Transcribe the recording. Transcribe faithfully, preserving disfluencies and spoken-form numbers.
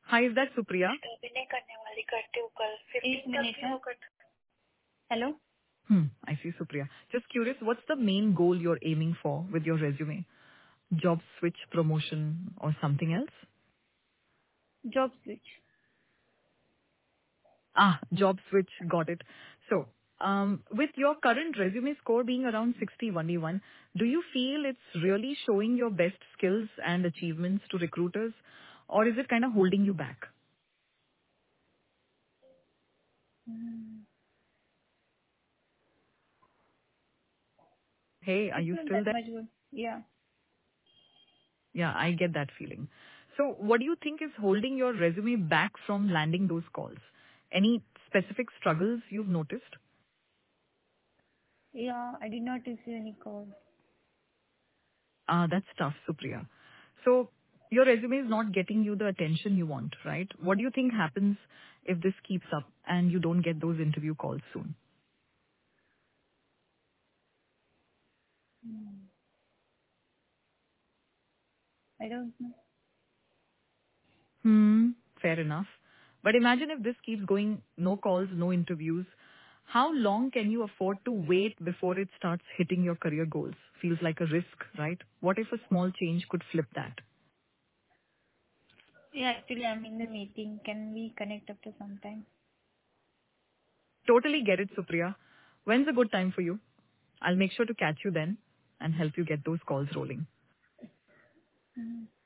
Hi, is that Supriya? Disturb ही नहीं करने वाली, करती हूँ कल एक फिफ्टीन तक मिनट भी है. वो कर. Hello. Hmm, I see, Supriya. Just curious, what's the main goal you're aiming for with your resume? Job switch, promotion, or something else? Job switch. Ah, job switch. Got it. So, um, with your current resume score being around sixty, one oh one, do you feel it's really showing your best skills and achievements to recruiters, or is it kind of holding you back? Hey, are it's you not still that there? Much good. Yeah. Yeah, I get that feeling. So what do you think is holding your resume back from landing those calls? Any specific struggles you've noticed? Yeah I did not receive any call. Ah, that's tough, Supriya. So your resume is not getting you the attention you want, right? What do you think happens if this keeps up and you don't get those interview calls soon? I don't know. Hmm, fair enough. But imagine if this keeps going, no calls, no interviews. How long can you afford to wait before it starts hitting your career goals? Feels like a risk, right? What if a small change could flip that? Yeah, actually I'm in the meeting. Can we connect after some time? Totally get it, Supriya. When's a good time for you? I'll make sure to catch you then and help you get those calls rolling.